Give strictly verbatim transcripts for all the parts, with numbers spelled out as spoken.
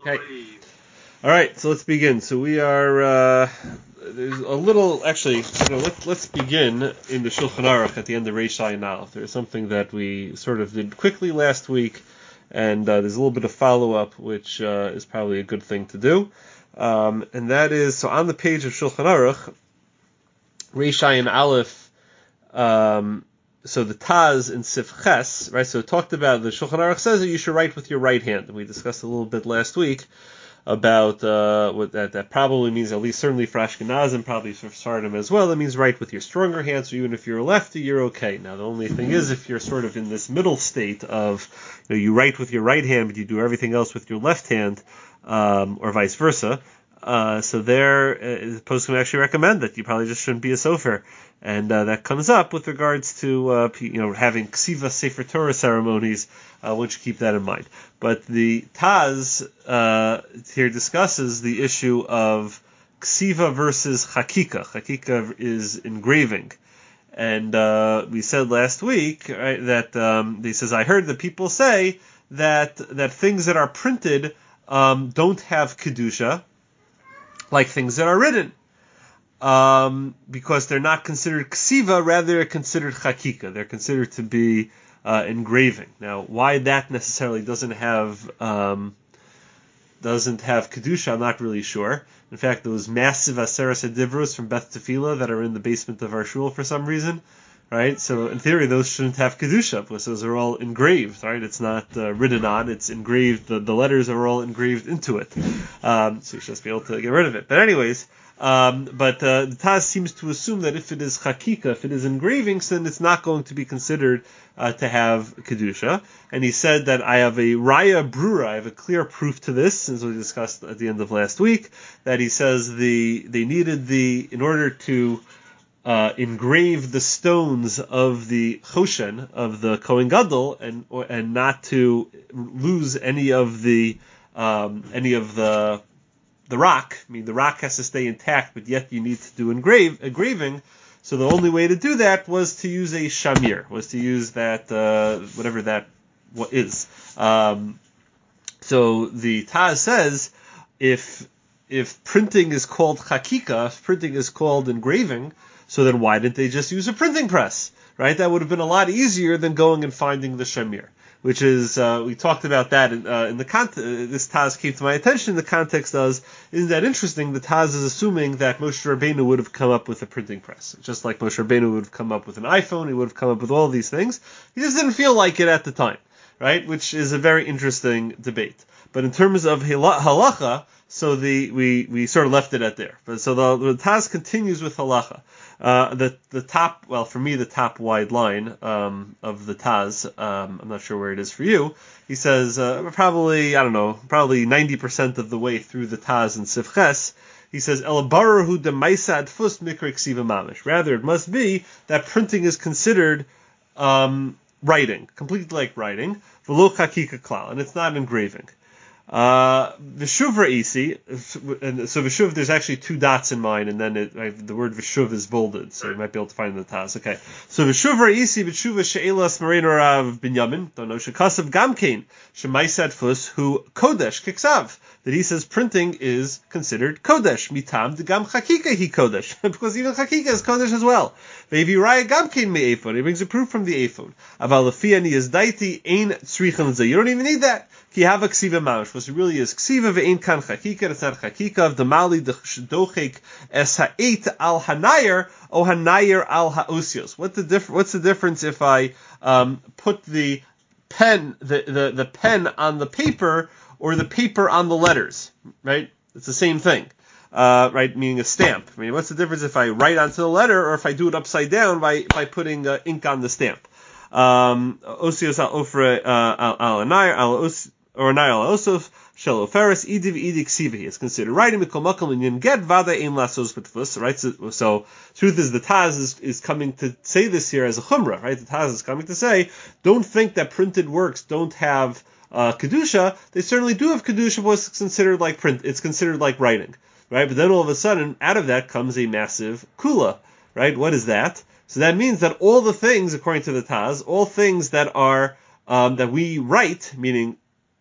Okay. All right, so let's begin. So we are, uh, there's a little, actually, you know, let's, let's begin in the Shulchan Aruch at the end of Reish Ayin Aleph. There's something that we sort of did quickly last week, and uh, there's a little bit of follow-up, which uh, is probably a good thing to do. Um, and that is, so on the page of Shulchan Aruch, Reish Ayin Aleph, um, so the Taz in Sif Ches, right, so it talked about, the Shulchan Aruch says that you should write with your right hand, and we discussed a little bit last week about uh, what that, that probably means, at least certainly for Ashkenazim, probably for Sephardim as well, that means write with your stronger hand, so even if you're a lefty, you're okay. Now the only thing is, if you're sort of in this middle state of, you know, you write with your right hand, but you do everything else with your left hand, um, or vice versa, uh, so there, uh, the poskim actually recommend that you probably just shouldn't be a sofer. And uh, that comes up with regards to uh, you know having ksiva sefer Torah ceremonies. Uh, one should keep that in mind. But the Taz uh, here discusses the issue of ksiva versus chakika. Chakika is engraving, and uh, we said last week, right, that um, he says I heard that people say that that things that are printed um, don't have kedusha, like things that are written. Um, because they're not considered ksiva, rather they're considered chakika. They're considered to be uh, engraving. Now, why that necessarily doesn't have um, doesn't have kedusha, I'm not really sure. In fact, those massive aseres adivros from Beth Tefillah that are in the basement of our shul for some reason, right? So in theory, those shouldn't have kedusha because those are all engraved, right? It's not uh, written on; it's engraved. The, the letters are all engraved into it. Um, so you should just be able to get rid of it. But anyways. Um, but uh, the Taz seems to assume that if it is chakika, if it is engravings, then it's not going to be considered uh, to have kedusha. And he said that I have a raya brura, I have a clear proof to this, as we discussed at the end of last week, that he says the they needed the in order to uh, engrave the stones of the choshen of the Kohen Gadol and and not to lose any of the um, any of the the rock, I mean the rock has to stay intact, but yet you need to do engrave, engraving, so the only way to do that was to use a shamir, was to use that, uh, whatever that what is. Um, so the Taz says, if if printing is called chakika, if printing is called engraving, so then why didn't they just use a printing press, right? That would have been a lot easier than going and finding the shamir. Which is, uh, we talked about that in, uh, in the context, uh, this Taz came to my attention in the context of, isn't that interesting? The Taz is assuming that Moshe Rabbeinu would have come up with a printing press. Just like Moshe Rabbeinu would have come up with an iPhone, he would have come up with all these things. He just didn't feel like it at the time, right? Which is a very interesting debate. But in terms of halacha, so the, we, we sort of left it at there. But so the, the Taz continues with halacha. Uh, the, the top, well, for me, the top wide line, um, of the Taz, um, I'm not sure where it is for you. He says, uh, probably, I don't know, probably ninety percent of the way through the Taz and Sif Ches, he says, El barahu de maisa adfus mikra ksiva mamish. Rather, it must be that printing is considered, um, writing, completely like writing, v'lo chakika klal, and it's not engraving. Uh, Vishuv Ra'isi, and so Vishuv, there's actually two dots in mine, and then it, right, the word Vishuv is bolded, so you might be able to find the Taz. Okay. So Vishuv Ra'isi, Vishuv She'elas Marein Rav Binyamin, don't know, Shekasav Gamkein, Shemaisad Fus, who Kodesh, Kiksav, that he says printing is considered Kodesh, Mitam de Gam Chakika hi Kodesh, because even Chakika is Kodesh as well. Ve'vi Raya Gamkein me Ephod, he brings a proof from the Ephod. Aval Lefiani is Daiti, Ein Tzrichan Zeh, you don't even need that. Ki have a ksiva mamish, because it really is ksiva ve'ein kan chakika, it's not chakika, of the mali dochek es ha'eit al hanayer, o hanayer al ha'osios. What's the diff- What's the difference if I um, put the pen, the, the, the pen on the paper, or the paper on the letters, right? It's the same thing, uh, right? Meaning a stamp. I mean, what's the difference if I write onto the letter, or if I do it upside down by, by putting uh, ink on the stamp? Um, osios al ofre, uh, al hanayer, al osios, or Nile Osov, Shelo Ferris, Idiv Idik Sivi. It's considered writing Mikol Makom and you get Vada Ein Lasos B'Tfus, right? So, so, truth is, the Taz is, is coming to say this here as a Chumrah, right? The Taz is coming to say, don't think that printed works don't have, uh, Kedusha. They certainly do have Kedusha, but it's considered like print, it's considered like writing, right? But then all of a sudden, out of that comes a massive Kula, right? What is that? So that means that all the things, according to the Taz, all things that are, um, that we write, meaning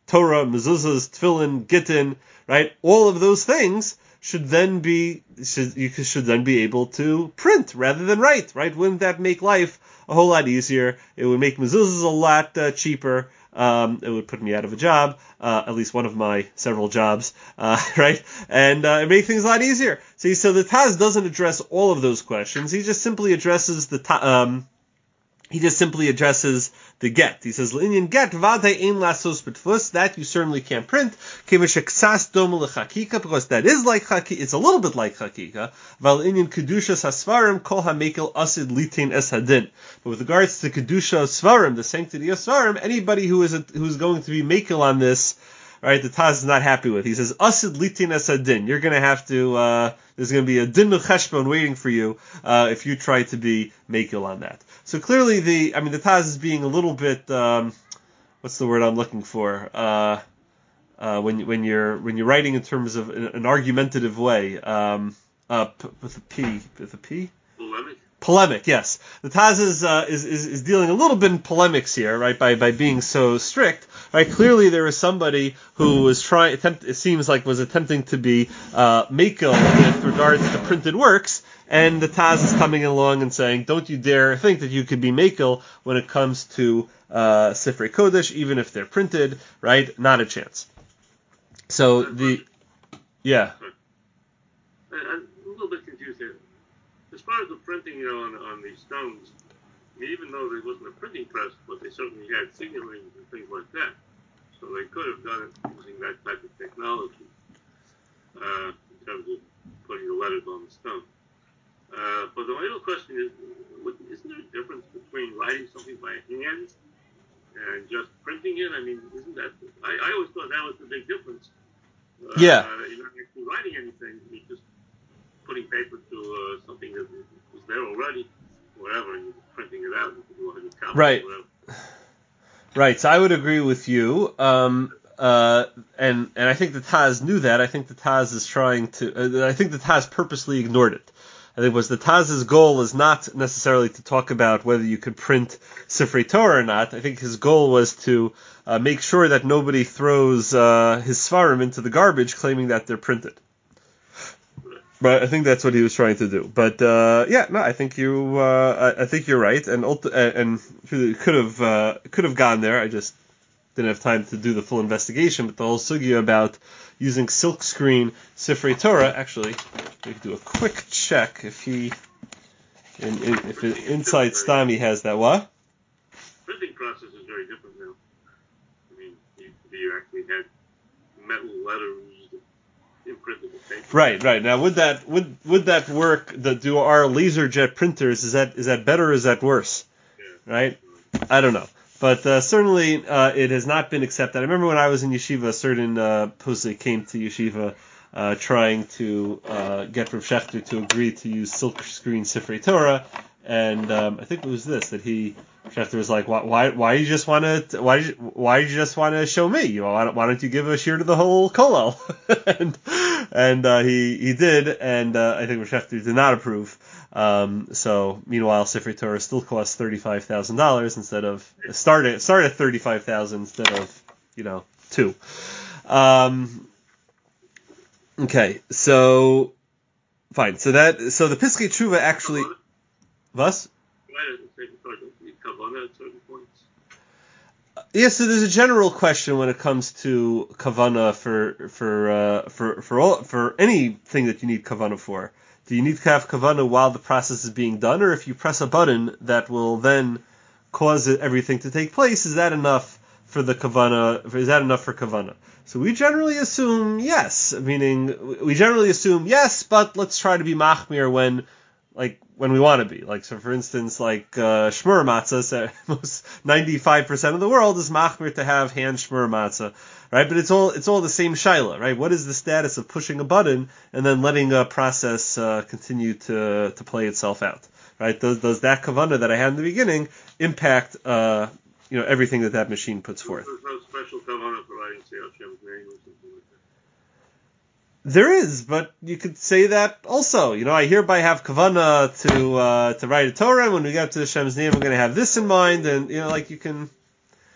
Torah, mezuzahs, tefillin, gittin, right? All of those things should then be should you should then be able to print rather than write, right? Wouldn't that make life a whole lot easier? It would make mezuzahs a lot uh, cheaper. Um, it would put me out of a job, uh, at least one of my several jobs, uh, right? And uh, it make things a lot easier. See, so the Taz doesn't address all of those questions. He just simply addresses the ta- um, he just simply addresses the get. He says, "L'inyan get v'adai ein lasos b'tfus," that you certainly can't print. K'mishek'sas dom l'chakika, because that is like chakika. It's a little bit like chakika. V'al inyan kedushas hasvarim kol hamekel asid litain es hadin. But with regards to kedusha of svarim, the sanctity of svarim, anybody who is a, who's going to be mekel on this, right, the Taz is not happy with. He says, asid litain es hadin. You're going to have to. Uh, there's going to be a din cheshbon waiting for you uh, if you try to be mekel on that. So clearly, the I mean, the Taz is being a little bit. Um, what's the word I'm looking for? Uh, uh, when when you're when you're writing in terms of an, an argumentative way, um, uh, p- with a P, with a P. Polemic. Polemic, yes. The Taz is, uh, is is is dealing a little bit in polemics here, right? By by being so strict, right? Clearly, there is somebody who was trying. Attempt, it seems like was attempting to be uh, mekel with regards to printed works. And the Taz is coming along and saying, don't you dare think that you could be mekel when it comes to uh, Sifrei Kodesh, even if they're printed, right? Not a chance. So the, yeah. I'm a little bit confused here. As far as the printing, you know, on, on these stones, I mean, even though there wasn't a printing press, but they certainly had signaling and things like that. So they could have done it using that type of technology uh, in terms of putting the letters on the stone. Uh, but the real question is, isn't there a difference between writing something by hand and just printing it? I mean, isn't that, I, I always thought that was the big difference. Uh, Yeah. You're not actually writing anything, you're just putting paper to uh, something that was there already, whatever, and you're just printing it out, and you can do one hundred copies Right. or whatever. Right, so I would agree with you. Um, uh, and, and I think the Taz knew that. I think the Taz is trying to, uh, I think the Taz purposely ignored it. I think was the Taz's goal is not necessarily to talk about whether you could print Sifrei Torah or not. I think his goal was to uh, make sure that nobody throws uh, his Svarim into the garbage claiming that they're printed. But I think that's what he was trying to do. But uh, yeah, no, I think you, uh, I, I think you're right, and ulti- and could have uh, could have gone there. I just didn't have time to do the full investigation. But the whole sugya about using silkscreen Sifrei Torah, actually, we could do a quick check if he, in, in, if it, Inside Stami has that. What? Printing process is very different now. I mean, you, you actually had metal letters. Right, right. Now, would that would would that work? The, do our LaserJet printers is that is that better or is that worse? Yeah. Right? I don't know, but uh, certainly uh, it has not been accepted. I remember when I was in yeshiva, a certain uh, posek came to yeshiva uh, trying to uh, get Rav Shechter to agree to use silkscreen Sifrei Torah, and um, I think it was this that he. Shechter was like, why, why, why you just want to, why, you, why you just want to show me? You know, why don't, why don't you give a shear to the whole kollel? and and uh, he he did, and uh, I think Shechter did not approve. Um, so meanwhile, Sifrei Torah still costs thirty-five thousand dollars instead of started started at thirty-five thousand instead of you know two. Um, okay, so fine. So that so the Piskei Tshuva actually, was. Yes, so there's a general question when it comes to kavana for for uh, for for all for anything that you need kavana for. Do you need to have kavana while the process is being done, or if you press a button that will then cause it, everything to take place, is that enough for the kavana? Is that enough for kavana? So we generally assume yes, meaning we generally assume yes, but let's try to be machmir when. Like when we want to be, like so. For instance, like uh, shmur matzah, most ninety-five percent of the world is machmir to have hand shmur matzah, right? But it's all it's all the same shaila, right? What is the status of pushing a button and then letting a process uh, continue to to play itself out, right? Does does that kavanah that I had in the beginning impact uh, you know everything that that machine puts forth? There's no special kavanah for writing say Hashem's name or something like that. There is, but you could say that also. You know, I hereby have kavana to uh, to write a Torah. When we get to Hashem's name, we're going to have this in mind, and you know, like you can.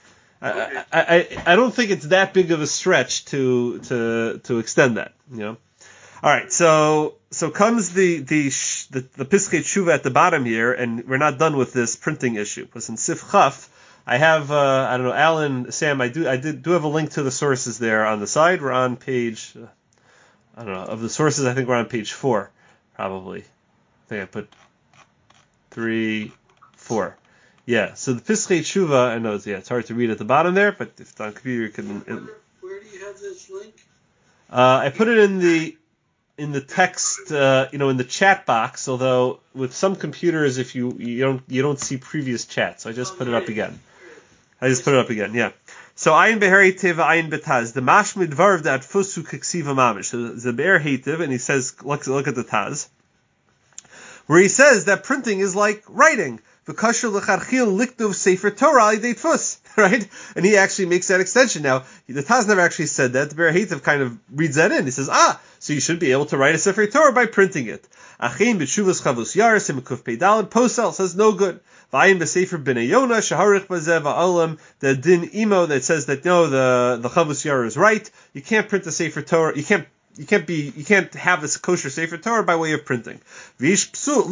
I, I, I, I don't think it's that big of a stretch to to to extend that, you know. All right, so so comes the the the, the Piskei Tshuva at the bottom here, and we're not done with this printing issue. Because in Sif Chaf, I have uh, I don't know, Alan, Sam, I do I did do have a link to the sources there on the side. We're on page uh, I don't know of the sources. I think we're on page four, probably. I think I put three, four. Yeah. So the Piskei Tshuva, I know it's yeah, it's hard to read at the bottom there, but if it's on computer, you can. Where, where do you have this link? Uh, I put it in the. in the text, uh, you know, in the chat box. Although with some computers, if you you don't you don't see previous chats, so I just put it up again. I just put it up again. Yeah. So ayin beheri teva ayin betaz the mashmid dvarv that fusu kiksiva mamish. So the be'er hativ, and he says, look look at the taz, where he says that printing is like writing. V'kasher l'charchil liktuv sefer Torah al yidei tfus, right? And he actually makes that extension. Now, the Taz never actually said that. The Be'er Hativ kind of reads that in. He says, ah, so you should be able to write a sefer Torah by printing it. Achin b'tshuvas chavus yaris imekuf peidalad posel says no good. V'ayin b'sefer b'nei Yonah shaharich b'zeh v'olam the din imo that says that no, the the chavus yar is right. You can't print a sefer Torah. You can't. You can't be, you can't have this kosher sefer Torah by way of printing. Even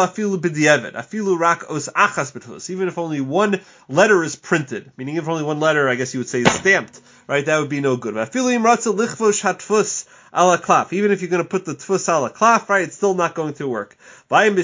if only one letter is printed, meaning if only one letter, I guess you would say, is stamped, right? That would be no good. Even if you're going to put the tfus ala klaf, right, it's still not going to work. Right?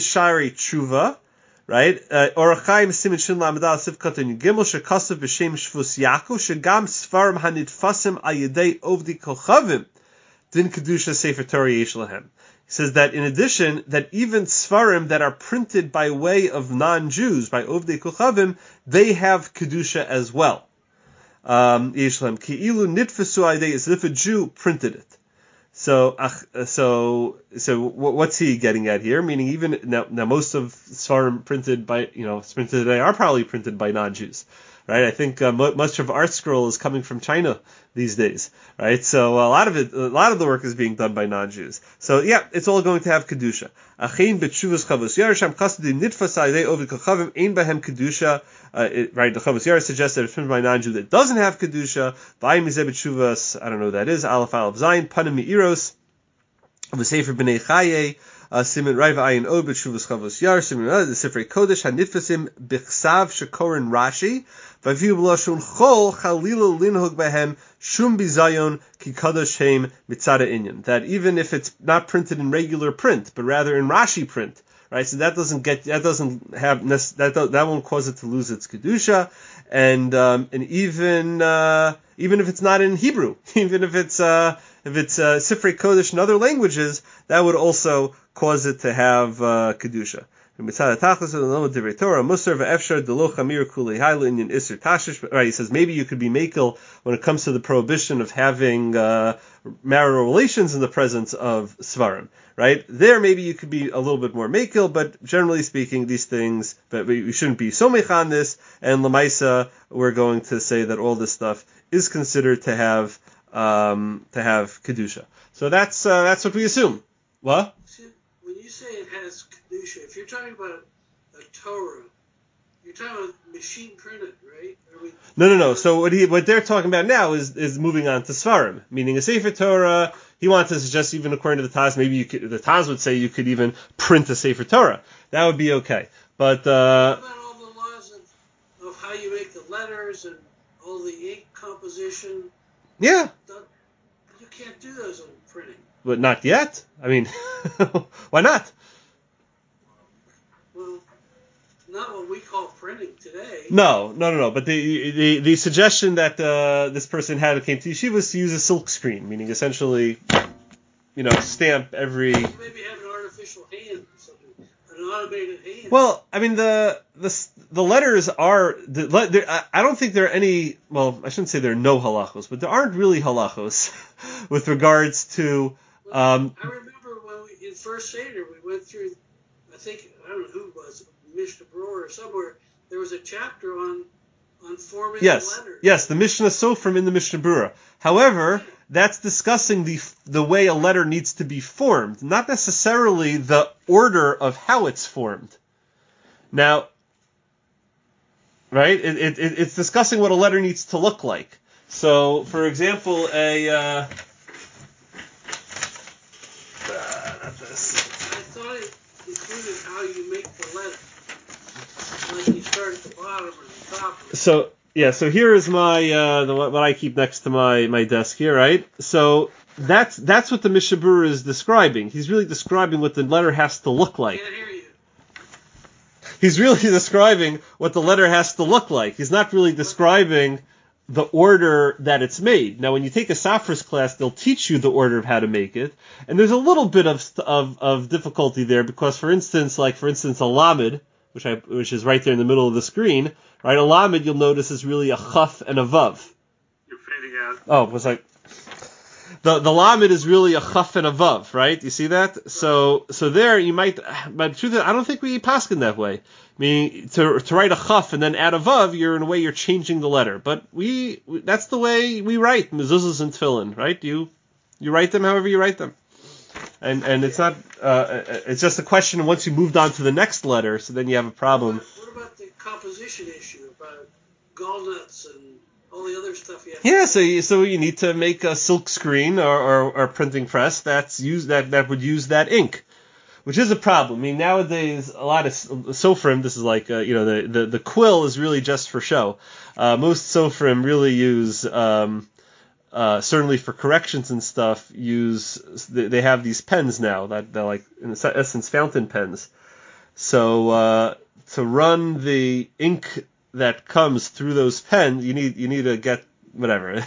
Orachaim simin shin lamadal sivkatan gimel shekasav b'shem shvus Yaakov shegam svarim hanitfasim al yedei ovdi kochavim. Din Kedusha Sefer Torah Yesh Lahem. He says that in addition, that even Sfarim that are printed by way of non-Jews, by Ovdei Kochavim, they have Kedusha as well. Um, Yesh Lahem. Ki'ilu nitfesu aydei, as if a Jew printed it. So, so, so, what's he getting at here? Meaning, even now, now most of Sfarim printed by, you know, printed today are probably printed by non-Jews. Right, I think uh, much of Art Scroll is coming from China these days, right? So a lot of it, a lot of the work is being done by non-Jews. So yeah, it's all going to have kedusha. Achin b'tshuvas chavos yarisham chasdi nitfas alei ovid kochavim ein bahem kedusha. Right, the chavos yar suggests that it's printed by a non-Jew that doesn't have kedusha. V'ayim mizeh b'tshuvas, I don't know what that is. Aleph aleph zayin panim mi'iros v'sefer b'nei chaye. Simin Raiva Ayin Od b'tshuvas chavos yar simin the Sifrei Kodesh hanitfasim b'chsav shekorin Rashi v'aviu b'lashon chol chalila linhog behem shum bizayon ki kadosh heim mitzada inyan. That even if it's not printed in regular print, but rather in Rashi print, right? So that doesn't get that doesn't have that that won't cause it to lose its kedusha, and um, and even uh, even if it's not in Hebrew, even if it's uh, if it's uh, Sifrei Kodesh in other languages, that would also cause it to have uh, kedusha. Right, he says maybe you could be makel when it comes to the prohibition of having uh, marital relations in the presence of svarim. Right there, maybe you could be a little bit more makel, but generally speaking, these things, but we shouldn't be so mech on this. And lamaisa, we're going to say that all this stuff is considered to have um, to have kedusha. So that's uh, that's what we assume. What? When you say it has kedusha, if you're talking about a Torah, you're talking about machine printed, right? We, no, no, no. So what he what they're talking about now is is moving on to Svarim, meaning a Sefer Torah. He wants to suggest, even according to the Taz, maybe you could, the Taz would say you could even print a Sefer Torah. That would be okay. But uh, what about all the laws of, of how you make the letters and all the ink composition? Yeah. You can't do those on printing. But not yet. I mean, why not? Well, not what we call printing today. No, no, no, no. But the the, the suggestion that uh, this person had who came to Yeshiva was to use a silk screen, meaning essentially, you know, stamp every. Maybe have an artificial hand or something, an automated hand. Well, I mean the the the letters are. The, I don't think there are any. Well, I shouldn't say there are no halachos, but there aren't really halachos with regards to. Um, I remember when we, in First Seder, we went through, I think, I don't know who it was, Mishnah Berurah or somewhere, there was a chapter on on forming yes, the letters. Yes, the Mishnah Sofrim in the Mishnah Berurah. However, yeah. that's discussing the the way a letter needs to be formed, not necessarily the order of how it's formed. Now, right? It, it, it it's discussing what a letter needs to look like. So, for example, a uh, uh, not this. I thought it included how you make the letter. Like you start at the bottom or the top. So yeah, so here is my uh, the what I keep next to my, my desk here, right? So that's that's what the Mishabura is describing. He's really describing what the letter has to look like. I can't hear you. He's really describing what the letter has to look like. He's not really describing the order that it's made. Now, when you take a Safras class, they'll teach you the order of how to make it, and there's a little bit of of, of difficulty there because, for instance, like for instance, a lamed, which I which is right there in the middle of the screen, right? A lamed, you'll notice, is really a chaf and a vav. You're fading out. Oh, was like the the lamed is really a chaf and a vav, right? You see that? So so there you might, but truth is, I don't think we paskin that way. I mean, to to write a chaf and then add a vav, you're in a way you're changing the letter. But we, we that's the way we write mezuzahs and tefillin, right? You you write them however you write them, and and it's not uh, it's just a question of once you moved on to the next letter, so then you have a problem. What about the composition issue about gallnuts and all the other stuff you have? Yeah, so you, so you need to make a silk screen or, or, or printing press that's use that that would use that ink, which is a problem. I mean, nowadays a lot of sofrim, this is like uh, you know the, the the quill is really just for show. Uh, most sofrim really use um, uh, certainly for corrections and stuff. Use they have these pens now that they're like in essence fountain pens. So uh, to run the ink that comes through those pens, you need you need to get whatever.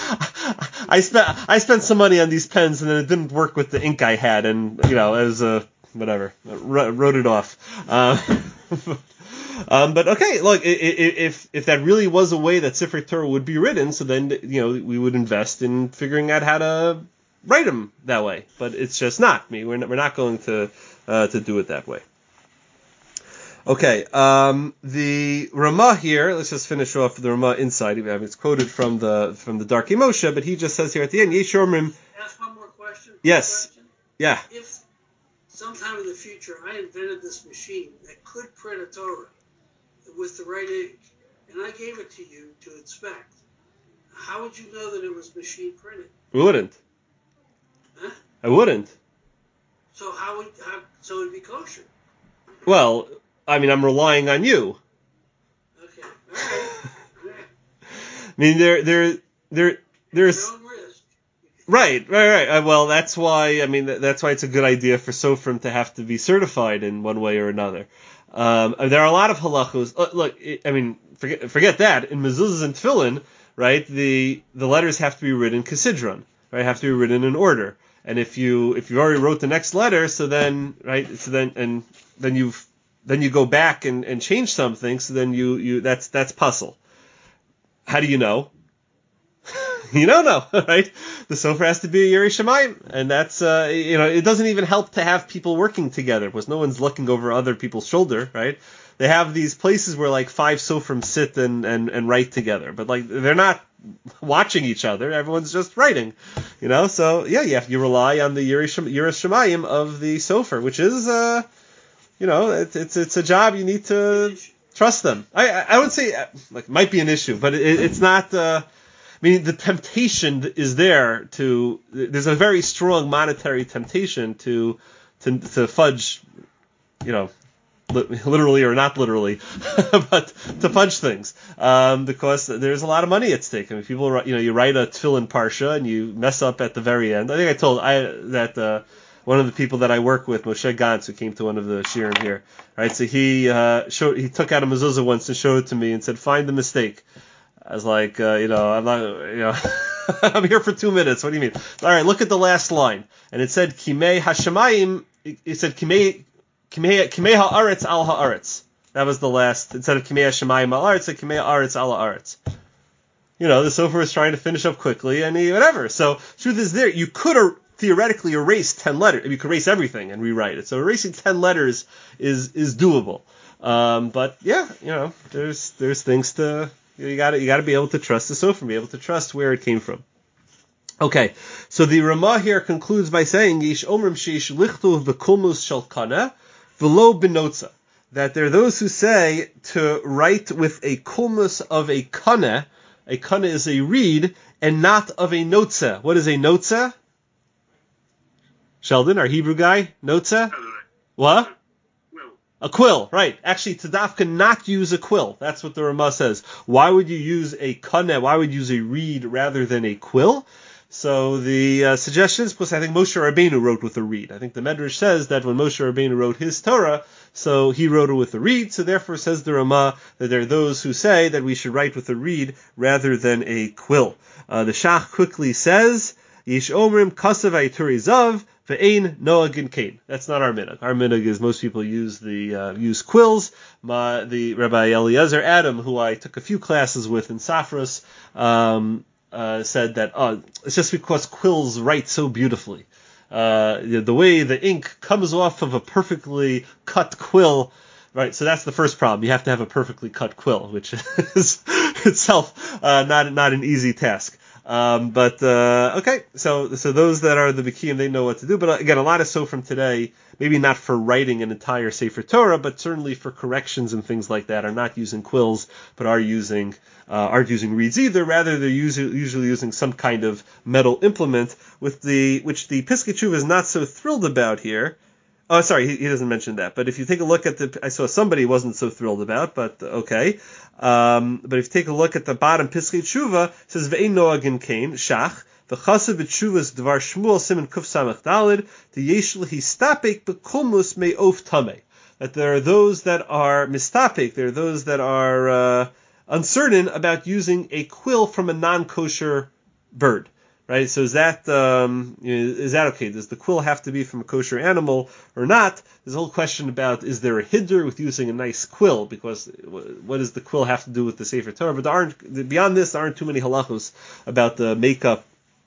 I spent I spent some money on these pens and then it didn't work with the ink I had, and you know it was a whatever wrote it off. Uh, um, but okay, look, if if that really was a way that Sifrei Torah would be written, so then you know we would invest in figuring out how to write them that way. But it's just not. I mean, we're not, we're not going to uh, to do it that way. Okay, um, the Ramah here, let's just finish off the Ramah inside. I mean, it's quoted from the from the Darkei Moshe, but he just says here at the end, Yesh Omrim. Ask one more question. Yes. Question. Yeah. If sometime in the future I invented this machine that could print a Torah with the right ink, and I gave it to you to inspect, how would you know that it was machine printed? I wouldn't. Huh? I wouldn't. So how would how, so it'd be kosher? Well, I mean, I'm relying on you. Okay. All right. All right. I mean, there, there, there, there's. Your own risk. Right, right, right. Uh, well, that's why. I mean, that's why it's a good idea for Sofrim to have to be certified in one way or another. Um, there are a lot of halachos. Look, look it, I mean, forget forget that. In mezuzahs and tefillin, right, the the letters have to be written kisidron, right? Have to be written in order. And if you if you already wrote the next letter, so then right, so then and then you've then you go back and, and change something, so then you, you that's that's puzzle. How do you know? You don't know, right? The sofer has to be a Yerei Shamayim, and that's uh, you know it doesn't even help to have people working together because no one's looking over other people's shoulder, right? They have these places where like five sofrim sit and, and, and write together, but like they're not watching each other. Everyone's just writing, you know. So yeah, you have you rely on the Yerei Shamayim of the sofer, which is uh. You know, it's it's it's a job you need to trust them. I I would say like it might be an issue, but it, it's not. Uh, I mean, the temptation is there to. There's a very strong monetary temptation to to to fudge, you know, literally or not literally, but to fudge things um, because there's a lot of money at stake. I mean, people, you know, you write a tefillin parsha and you mess up at the very end. I think I told I that. Uh, One of the people that I work with, Moshe Gantz, who came to one of the shiurim here, right? So he uh, showed, he took out a mezuzah once and showed it to me and said, "Find the mistake." I was like, uh, you know, I'm not, you know, I'm here for two minutes. What do you mean? All right, look at the last line, and it said Kimei Hashemayim. It said Kimei Kimei Kimei Haaretz Al Haaretz. That was the last. Instead of Kimei Hashemayim Al Haaretz, it said Kimei Haaretz Al Haaretz. You know, the sofer is trying to finish up quickly, and he whatever. So truth is, there you could have theoretically erase ten letters. You could erase everything and rewrite it. So erasing ten letters is is doable. Um, but yeah, you know, there's there's things to you got you got to be able to trust the sofer, be able to trust where it came from. Okay, so the Ramah here concludes by saying Yish Omrim Sheish Lichtu v'Kulmus Shel Kana v'Lo Benotza. that there are those who say to write with a kulmus of a kana. A kana is a reed, and not of a notza. What is a notza? Sheldon, our Hebrew guy, notza? What? A quill, right. Actually, Tadafka not use a quill. That's what the Ramah says. Why would you use a kana? Why would you use a reed rather than a quill? So the uh, suggestion is, because I think Moshe Rabbeinu wrote with a reed. I think the Medrash says that when Moshe Rabbeinu wrote his Torah, so he wrote it with a reed. So therefore says the Ramah that there are those who say that we should write with a reed rather than a quill. Uh, the Shach quickly says, Yish Omrim Kasav Ayturi Zav, Ve'ein Noagin Kain. That's not our minhag. Our minhag is most people use the uh, use quills. My, the Rabbi Eliezer Adam, who I took a few classes with in Safras, um, uh, said that oh, it's just because quills write so beautifully. Uh, the way the ink comes off of a perfectly cut quill, right? So that's the first problem. You have to have a perfectly cut quill, which is itself uh, not not an easy task. Um, but, uh, okay, so, so those that are the Bikiyim, they know what to do. But again, a lot of Sofrim today, maybe not for writing an entire Sefer Torah, but certainly for corrections and things like that, are not using quills, but are using, uh, aren't using reeds either. Rather, they're usually, usually using some kind of metal implement with the, which the Piskei Teshuva is not so thrilled about here. Oh, sorry, he, he doesn't mention that. But if you take a look at the, I saw somebody wasn't so thrilled about, but okay. Um, but if you take a look at the bottom Piskei Teshuva, it says Ve'ein Noagin Kain Shach v'chasav b'tshuvas Dvar Shmuel Siman Kuf Samach Dalid the Yeshel Histapek b'kulmus me'of tamei. That there are those that are mistapek, there are those that are uh, uncertain about using a quill from a non-kosher bird. Right, so is that um, is that okay? Does the quill have to be from a kosher animal or not? There's a whole question about, is there a hiddur with using a nice quill? Because what does the quill have to do with the Sefer Torah? But there aren't, beyond this, there aren't too many halachos about the makeup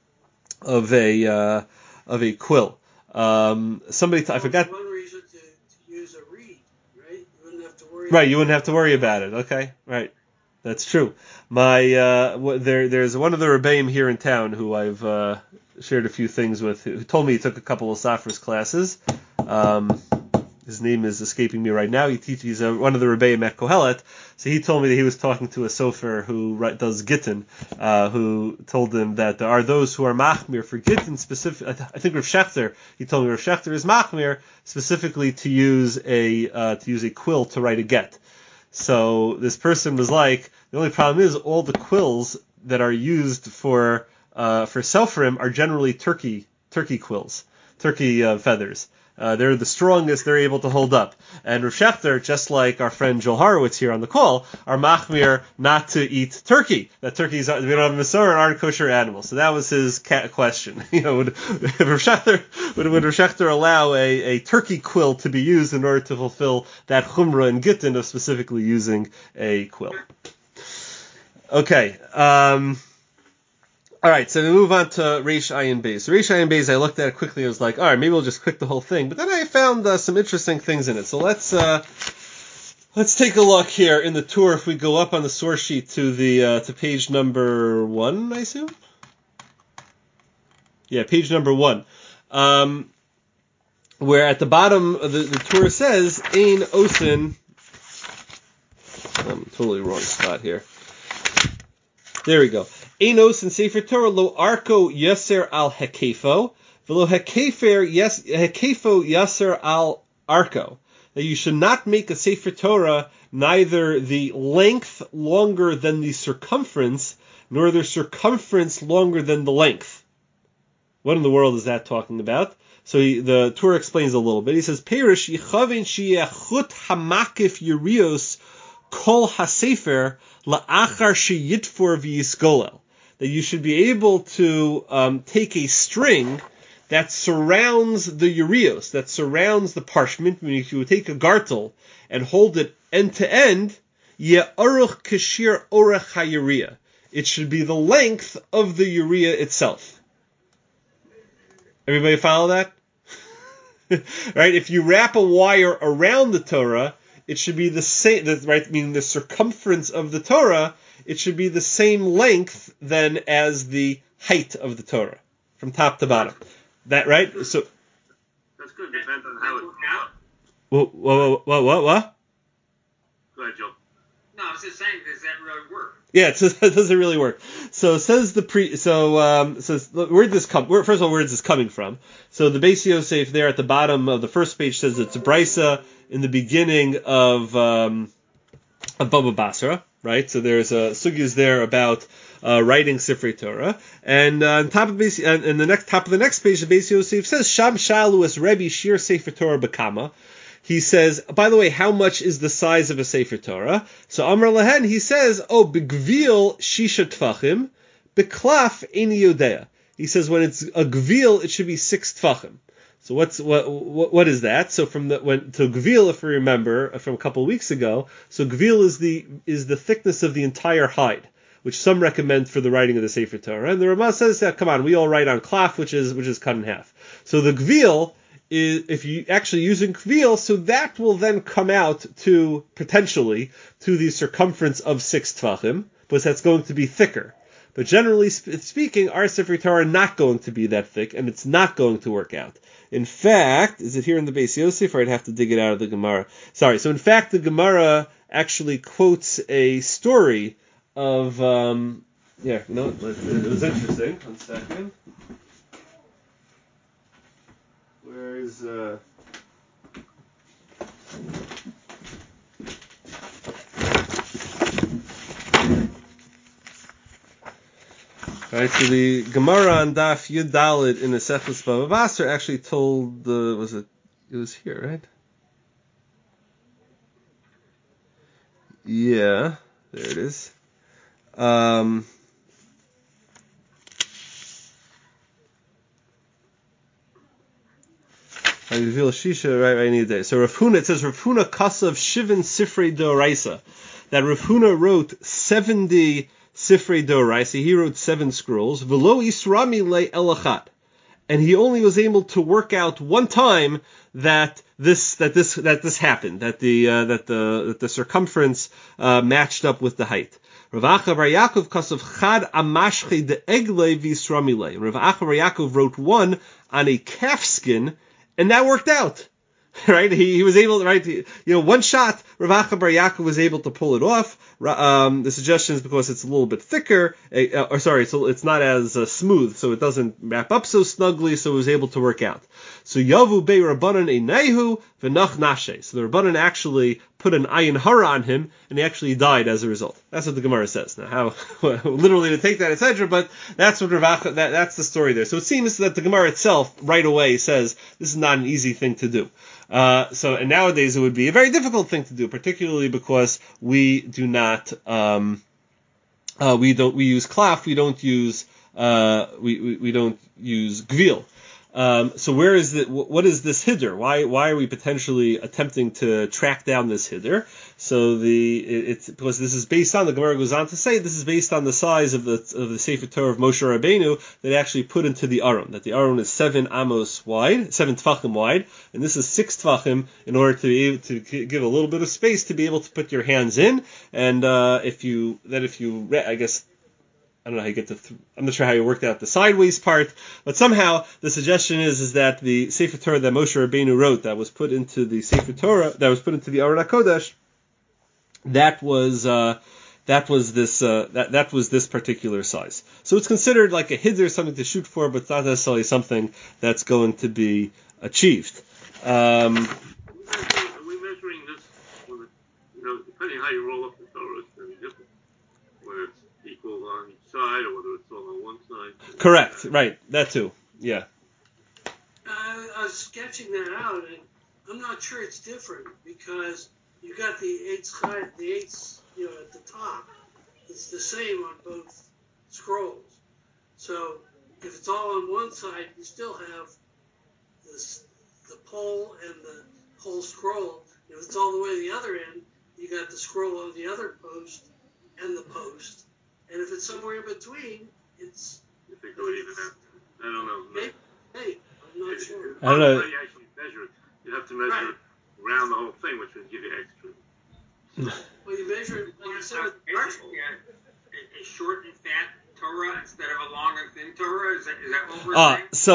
of a uh, of a quill. Um, somebody, t- I forgot. One reason to, to use a reed, right? You wouldn't have to worry. Right, you wouldn't have to worry about it. Okay, right. That's true. My uh, there, there's one of the Rebbeim here in town who I've uh, shared a few things with, who told me he took a couple of Safras classes. Um, his name is escaping me right now. He teaches, he's a, one of the Rebbeim at Kohelet. So he told me that he was talking to a sofer who write, does Gittin, uh, who told him that there are those who are machmir for Gittin specific. I, th- I think Rav Shechter. He told me Rav Shechter is machmir specifically to use a uh, to use a quill to write a get. So this person was like, the only problem is all the quills that are used for uh, for Sofrim are generally turkey turkey quills, turkey uh, feathers. Uh, they're the strongest, they're able to hold up. And Rav Shechter, just like our friend Joel Horowitz here on the call, are machmir not to eat turkey. That turkeys, we don't have Masorah and aren't kosher animals. So that was his cat question. You know, would, Rav Shechter, would, would Rav Shechter allow a, a turkey quill to be used in order to fulfill that chumrah and gittin of specifically using a quill? Okay. Um, All right, so we move on to Reish Ayin Beis. So Reish Ayin Beis, I looked at it quickly. I was like, all right, maybe we'll just click the whole thing. But then I found uh, some interesting things in it. So let's uh, let's take a look here in the tour. If we go up on the source sheet to the uh, to page number one, I assume. Yeah, page number one, um, where at the bottom of the, the tour says Ein Osin. I'm totally wrong spot here. There we go. Enos in Sefer Torah lo arko yaser al hekefo, velo hekefer yes hekefo yaser al arko. That you should not make a Sefer Torah neither the length longer than the circumference, nor the circumference longer than the length. What in the world is that talking about? So he, the Torah explains a little bit. He says, Perish yichavin sheyachut hamakif yurios kol hasefer la'achar sheyitfor v'yiskolel. That you should be able to um, take a string that surrounds the urios, that surrounds the parchment, meaning if you would take a gartel and hold it end to end, ye'aruch kashir orech ha'yuriya. It should be the length of the uriya itself. Everybody follow that? Right? If you wrap a wire around the Torah, it should be the same, right? Meaning the circumference of the Torah, it should be the same length then as the height of the Torah, from top to bottom. That right? So that's good. Depends on how it's out. What? What? What? What? What? Go ahead, Joe. No, I was just saying, does that really work? Yeah, it says, it doesn't really work. So says the pre. So um, says where did this come? Where, first of all, where is this coming from? So the Beis Yosef there at the bottom of the first page says it's a brisa in the beginning of um, of Baba Basra, right? So there's a sugyas there about uh, writing Sifrei Torah, and uh, on top of Beis, and in the next top of the next page, the Beis Yosef says Sham Shalu es Rebbe Shir Sefer Torah Bekama. He says, by the way, how much is the size of a Sefer Torah? So Amar Lehen, he says, oh, begvil shisha tfachim, beklaf eini yodea. He says when it's a gvil, it should be six tfachim. So what's what what, what is that? So from the when to gvil, if we remember from a couple of weeks ago, so gvil is the is the thickness of the entire hide, which some recommend for the writing of the Sefer Torah. And the Ramah says that, come on, we all write on klaf, which is which is cut in half. So the gvil is, if you actually using kvil, so that will then come out to, potentially, to the circumference of six tvachim, because that's going to be thicker. But generally speaking, our Sefer Torah are not going to be that thick, and it's not going to work out. In fact, is it here in the Beis Yosef, or I'd have to dig it out of the Gemara? Sorry, so in fact, the Gemara actually quotes a story of, um, yeah, you know, it was interesting. One second. Where's, uh... Right, so the Gemara on Daf Yud Daled in the Sefus Bava Basra actually told the, was it, it was here, right? Yeah, there it is. Um... I reveal Shisha right right any day. So Rav Huna, it says Rav Huna Kasav Shivin Sifrei Doraisa. That Rav Huna wrote seventy Sifrei Doraisa. He wrote seven scrolls. Velo Isrami Le Elachat. And he only was able to work out one time that this that this that this happened, that the uh, that the that the circumference uh, matched up with the height. Rav Acha Bar Yaakov Kasav Chad Amashche de Egle Visrami Le. Rav Acha Bar Yaakov wrote one on a calf skin. And that worked out, right? He, he was able to, right? You know, one shot, Rav Acha Bar Yaakov was able to pull it off. Um, the suggestion is because it's a little bit thicker, uh, or sorry, so it's not as uh, smooth, so it doesn't wrap up so snugly, so it was able to work out. So Yavu Bei Rabbanan Einehu V'nach Nashe. So the Rabbanan actually put an ayin hara on him, and he actually died as a result. That's what the Gemara says. Now, how literally to take that, et cetera. But that's what Rav Acha, that, that's the story there. So it seems that the Gemara itself right away says this is not an easy thing to do. Uh, so and nowadays it would be a very difficult thing to do, particularly because we do not, um, uh, we don't, we use klaf, we don't use, uh, we, we, we don't use gvil. Um, so where is the, what is this hiddur? Why, why are we potentially attempting to track down this hiddur? So the, it, it's, because this is based on, the Gemara goes on to say, this is based on the size of the, of the Sefer Torah of Moshe Rabbeinu that actually put into the Aron, that the Aron is seven amos wide, seven tvachim wide, and this is six tvachim in order to be able to give a little bit of space to be able to put your hands in, and, uh, if you, that if you, I guess, I don't know how you get to, th- I'm not sure how you worked out the sideways part, but somehow the suggestion is, is that the Sefer Torah that Moshe Rabbeinu wrote, that was put into the Sefer Torah, that was put into the Aron HaKodesh, that was, uh, that was this, uh, that, that was this particular size. So it's considered like a hiddur, something to shoot for, but it's not necessarily something that's going to be achieved. Um, Are we measuring this, with, you know, depending how you roll up the Torah, it's very different. Whether it's equal on each side or whether it's all on one side. Correct, right, that too, yeah. I, I was sketching that out, and I'm not sure it's different because you got the eight side, the eight, you know, at the top. It's the same on both scrolls. So if it's all on one side, you still have this, the pole and the whole scroll. If it's all the way to the other end, you got the scroll on the other post and the post. And if it's somewhere in between, it's... If they go even out, I don't know. Maybe, hey, I'm not it, sure. It, I don't know. How you actually measure it. You have to measure Right. it around the whole thing, which would give you extra. Well, you measure it, like you said, with the Basically, a, a short and fat Torah instead of a long and thin Torah? Is that, is that what we're Uh, saying? so,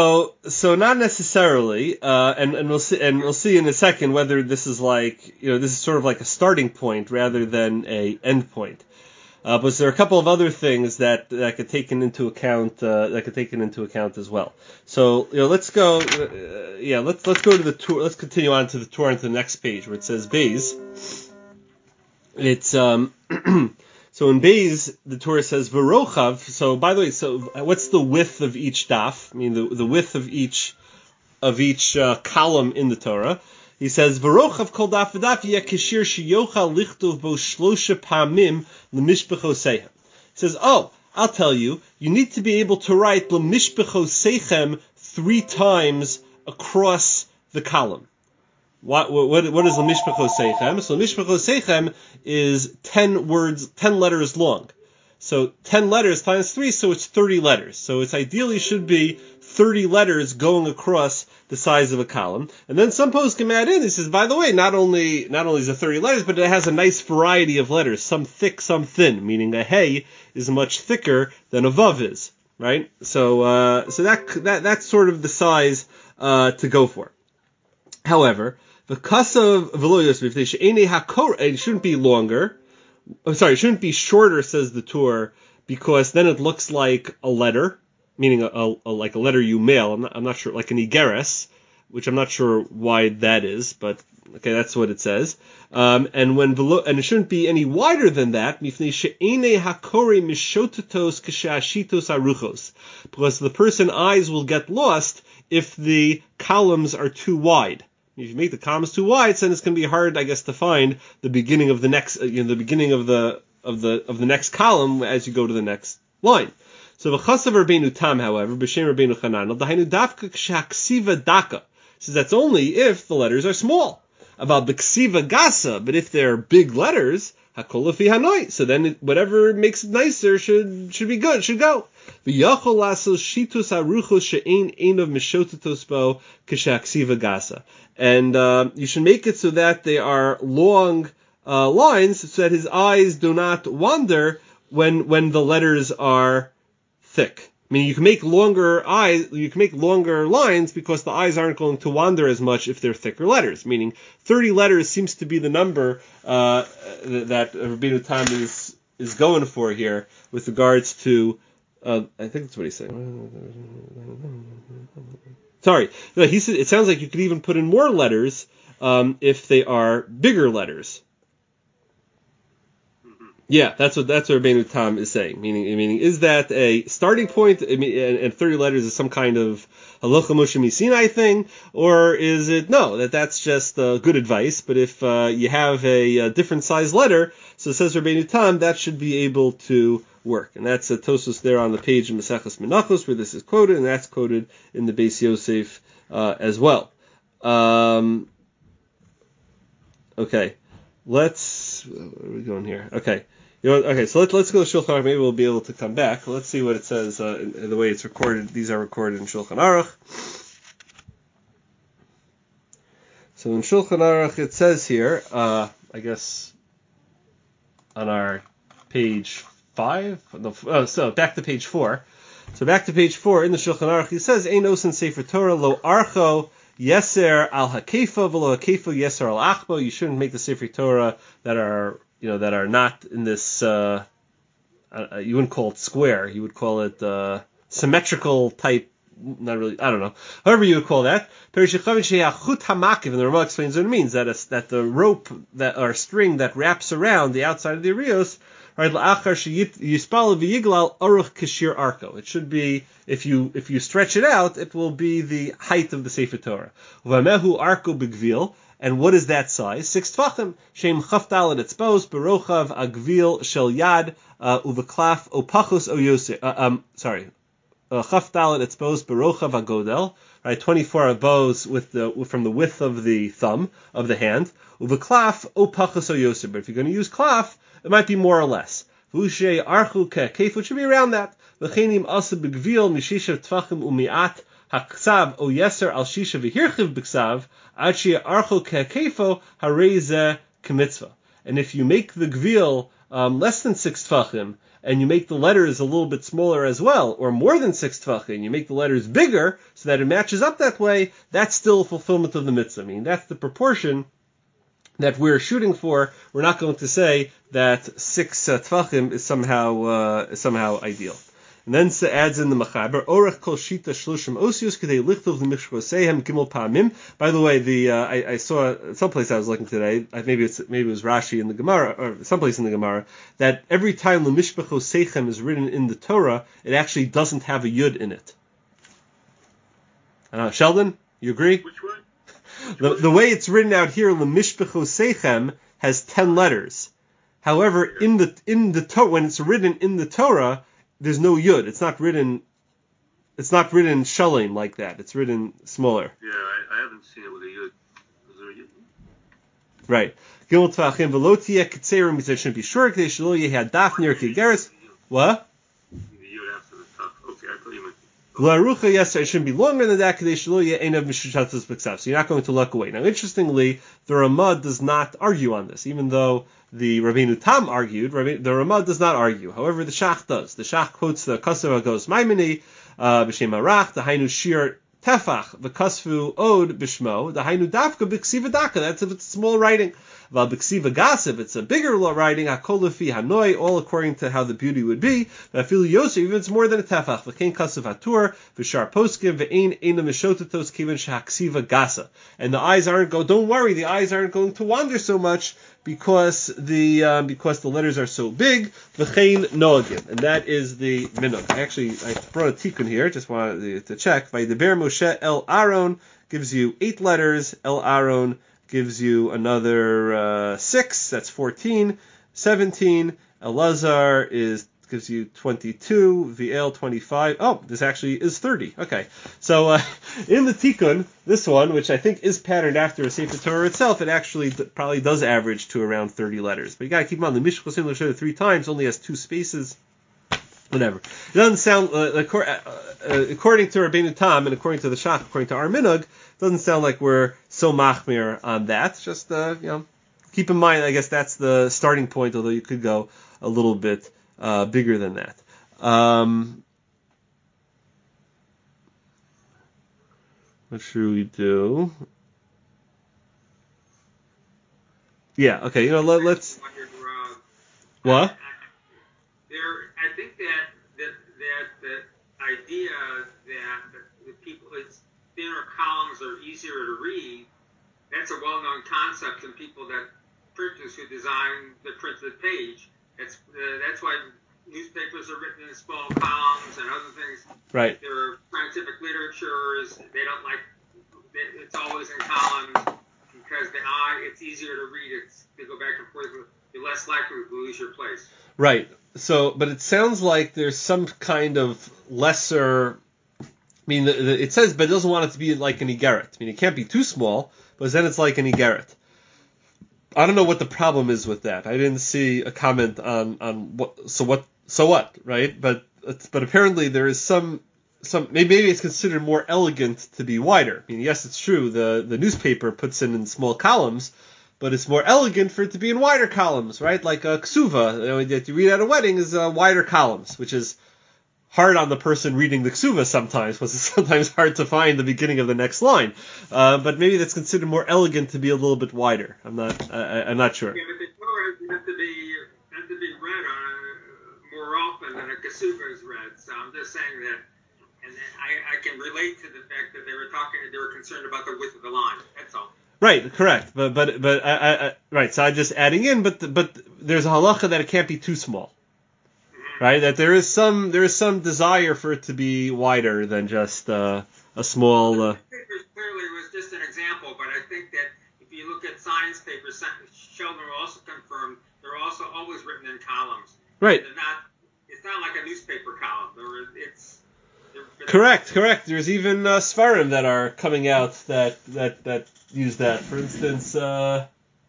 so not necessarily, uh, and and we'll see, and we'll see in a second whether this is like, you know, this is sort of like a starting point rather than a end point. Uh, but there are a couple of other things that that could taken into account uh, that could taken into account as well. So, you know, let's go. Uh, yeah, let's let's go to the tour. Let's continue on to the tour into the next page where it says Beis. It's um. So in Beis, the Torah says V'rochav. So by the way, so what's the width of each daf? I mean, the the width of each of each uh, column in the Torah. He says V'rochav kol daf v'daf yeh kishir sheyochal lichtov bo shlosha pamim l'mishpachoseihem. He says, oh, I'll tell you, you need to be able to write l'mishpachoseihem three times across the column. What, what, what is l'mishpachoseihem? So l'mishpachoseihem is ten words, ten letters long. So ten letters times three, so it's thirty letters. So it's ideally should be thirty letters going across the size of a column. And then some poskim add in, he says, by the way, not only, not only is it thirty letters, but it has a nice variety of letters, some thick, some thin, meaning a hey is much thicker than a vav is, right? So, uh, so that, that, that's sort of the size, uh, to go for. However, the kasav v'lo yosef, it shouldn't be longer. I'm sorry, it shouldn't be shorter, says the Torah, because then it looks like a letter, meaning a, a, a like a letter you mail. I'm not, I'm not sure, like an igeres, which I'm not sure why that is, but okay, that's what it says. Um, and when below, and it shouldn't be any wider than that, because the person's eyes will get lost if the columns are too wide. If you make the columns too wide, then it's going to be hard, I guess, to find the beginning of the next, you know, the beginning of the of the of the next column as you go to the next line. So the Chasav Rabbeinu Tam, however, b'Shem Rabbeinu Chanan, l'dahainu dafka k'shaksiva daka, says that's only if the letters are small. About the ksiva gasa, but if they're big letters, hakol lefi hanoi, so then it, whatever makes it nicer should should be good, should go. V'yachol lasos shitus aruchos she'ein ein of mishotetos bo k'shaksiva gasa. And uh, you should make it so that they are long uh, lines, so that his eyes do not wander when when the letters are thick. I mean, you can make longer eyes, you can make longer lines because the eyes aren't going to wander as much if they're thicker letters. Meaning, thirty letters seems to be the number uh, that Rabbeinu Tam is is going for here with regards to. Uh, I think that's what he's saying. Sorry, no, he said it sounds like you could even put in more letters um, if they are bigger letters. Yeah, that's what that's what Rabbeinu Tam is saying. Meaning, meaning, is that a starting point? I mean, and, and thirty letters is some kind of halacha Moshe Misinai thing, or is it no? That that's just uh, good advice. But if uh, you have a, a different size letter, so says Rabbeinu Tam, that should be able to work. And that's a Tosos there on the page in Maseches Menachos where this is quoted, and that's quoted in the Beis Yosef uh, as well. Um, okay, let's. Where are we going here? Okay. You know, okay, so let's let's go to Shulchan Aruch. Maybe we'll be able to come back. Let's see what it says uh, in, in the way it's recorded. These are recorded in Shulchan Aruch. So in Shulchan Aruch it says here, uh, I guess on our page five. No, oh, so back to page four. So back to page four in the Shulchan Aruch, he says, "Ein osin sefer Torah lo archo yeser al hakefa v'lo hakefa yeser al achbo." You shouldn't make the sefer Torah that are you know, that are not in this, uh, uh, you wouldn't call it square, you would call it, uh, symmetrical type, not really, I don't know, however you would call that. And the Rama explains what it means, that a, that the rope, that, or string that wraps around the outside of the Arios, right, it should be, if you, if you stretch it out, it will be the height of the Sefer Torah. And what is that size? Six tfachim. Shem chaftal at its bows, berochav agvil shel yad uveklaf opachos o yosef. Um, sorry, chaftal at its bows, berochav agodel. Right, twenty-four bows with the from the width of the thumb of the hand. Uveklaf opachos o yosef. But if you're going to use klaf, it might be more or less. V'ushay archu ke'kef, which should be around that. V'chenim asa begvil mishishav tfachim umiat. Haksav o yeser al shisha v'hirchiv b'ksav, achi archo ke'kefo hareze k'mitzvah. and if you make the gvil um, less than six tfachim, and you make the letters a little bit smaller as well, or more than six tfachim, and you make the letters bigger so that it matches up that way, that's still a fulfillment of the mitzvah. I mean, that's the proportion that we're shooting for. We're not going to say that six uh, tfachim is somehow uh, is somehow ideal. And then it adds in the Machaber, Orach kol shita shlushim osius k'dei lichtov l'mishkosehem gimel pa'amim. By the way, the uh, I, I saw someplace I was looking today, maybe it's maybe it was Rashi in the Gemara, or someplace in the Gemara, that every time l'mishkosehem is written in the Torah, it actually doesn't have a yud in it. Uh, Sheldon, you agree? Which one? Which The, one? the way it's written out here, l'mishkosehem has ten letters. However, in the in the Torah, when it's written in the Torah, there's no yud. It's not written. It's not written shalom like that. It's written smaller. Yeah, I, I haven't seen it with a yud. Is there a yud? Right. Gimel tvachim velotia ketzerim. It shouldn't be short. They should only have daf near kigeres. What? The yud after the top. Okay, I thought you meant. Glarucha, yes, it shouldn't be longer than that. They should only end up mishuchatzos b'ksav. So you're not going to look away. Now, interestingly, the Ramah does not argue on this, even though the Rabbeinu Tam argued. The Ramah does not argue. However, the Shach does. The Shach quotes the Kasav Agos Maimoni, uh, b'shem Arach, the Hainu Shir Tefach, the Kasvu Od b'shmo, the Hainu Dafka b'ksiva Daka. That's if it's small writing. Val b'ksiva Gas, if it's a bigger writing, Hakol lefi Hanoi, all according to how the beauty would be. V'afilu Yosef, even if it's more than a Tefach, v'kein Kasav Hatur, v'shar Poskim, v'ein eina mishotatos kiven shaksiva Gasa. And the eyes aren't go. Don't worry, the eyes aren't going to wander so much, because the um, because the letters are so big, v'chein noagim, and that is the minhag. Actually, I brought a tikkun here, just wanted to check. Vaydeber Moshe El Aaron gives you eight letters. El Aaron gives you another uh, six. That's fourteen. seventeen. Elazar is gives you twenty-two. Viel twenty-five. Oh, this actually is thirty. Okay, so uh, in the tikkun, this one, which I think is patterned after a Sefer Torah itself, it actually d- probably does average to around thirty letters. But you got to keep in mind, the Mishkos L'Shem three times only has two spaces. Whatever. It doesn't sound, uh, uh, according to Rabbeinu Tam and according to the Shach, according to our minhag, doesn't sound like we're so machmir on that. Just, uh, you know, keep in mind, I guess that's the starting point, although you could go a little bit uh, bigger than that. Um, what should we do? Yeah, okay, you know, let, let's... What? There, I think that that that the idea that the people, it's thinner columns are easier to read. That's a well-known concept in people that printers who design the printed page. That's uh, that's why newspapers are written in small columns and other things. Right. There are scientific literatures. They don't like it's always in columns because the eye, it's easier to read. It's they go back and forth. You're less likely to lose your place. Right. So, but it sounds like there's some kind of lesser. I mean, the, the, it says, but it doesn't want it to be like an Igeret. I mean, it can't be too small, but then it's like an Igeret. I don't know what the problem is with that. I didn't see a comment on, on what. So what? So what? Right? But but apparently there is some some maybe it's considered more elegant to be wider. I mean, yes, it's true. The the newspaper puts it in small columns. But it's more elegant for it to be in wider columns, right? Like a ksuva, you know, that you read at a wedding is uh, wider columns, which is hard on the person reading the ksuva sometimes, because it's sometimes hard to find the beginning of the next line. Uh, but maybe that's considered more elegant to be a little bit wider. I'm not, uh, I'm not sure. Yeah, but the Torah has to be has to be read uh, more often than a ksuva is read. So I'm just saying that, and I, I can relate to the fact that they were talking, they were concerned about the width of the line. That's all. Right, correct, but but but I, I, I, right. So I'm just adding in, but the, but there's a halacha that it can't be too small, right? That there is some there is some desire for it to be wider than just uh, a small. Uh, Papers clearly was just an example, but I think that if you look at science papers, Sheldon will also confirm they're also always written in columns. right. They're not. It's not like a newspaper column. They're, it's. They're, Correct, correct. There's even uh, Sfarim that are coming out that that that. use that. For instance, uh,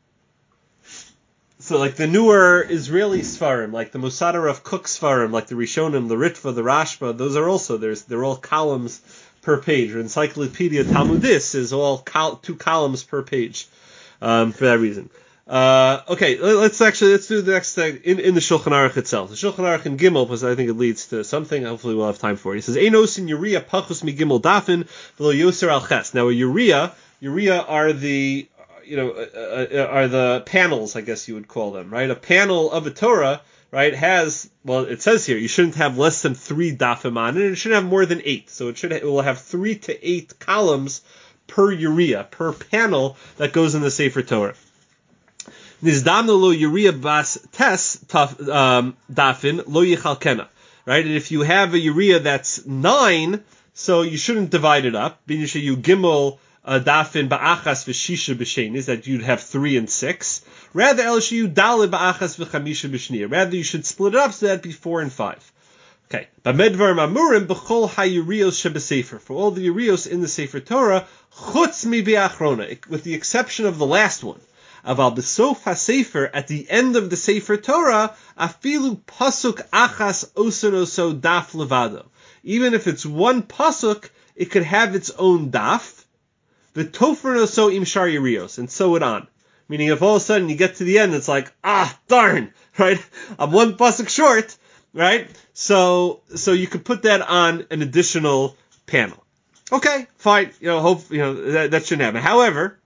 so like the newer Israeli Sfarim, like the Mosaddar of Cook Sfarim, like the Rishonim, the Ritva, the Rashba, those are also, there's they're all columns per page. Or Encyclopedia Talmudis is all col- two columns per page um, for that reason. Uh, okay, let's actually let's do the next thing in, in the Shulchan Aruch itself. The Shulchan Aruch in Gimel, because I think it leads to something. Hopefully, we'll have time for it. He says, "Einos in urea pachus mi Gimel dafin v'lo yoser al ches." Now, a urea, urea are the you know uh, uh, are the panels, I guess you would call them, right? A panel of a Torah, right, has, well, it says here you shouldn't have less than three dafim on it, and it shouldn't have more than eight. So it should it will have three to eight columns per urea, per panel that goes in the Sefer Torah. Nizdamna lo urea bas tes um, dafin lo yichalkena, right? And if you have a urea that's nine, so you shouldn't divide it up. B'nisha you gimel dafin ba'achas v'shisha b'shenis, that you'd have three and six. Rather el sheyu dalid ba'achas v'chamisha b'shniya. Rather you should split it up so that'd be four and five. Okay. B'medvar mamurim b'chol ha'urios shebesefer, for all the urios in the Sefer Torah, chutz mi bi'achrona, with the exception of the last one. Aval b'sof ha'sefer, at the end of the Sefer Torah, afilu pasuk achas oson daf levado. Even if it's one pasuk, it could have its own daf. V'tofer oso im shar yurios, and so it on. Meaning, if all of a sudden you get to the end, it's like, ah, darn, right? I'm one pasuk short, right? So, so you could put that on an additional panel. Okay, fine. You know, hope you know that, that shouldn't happen. However,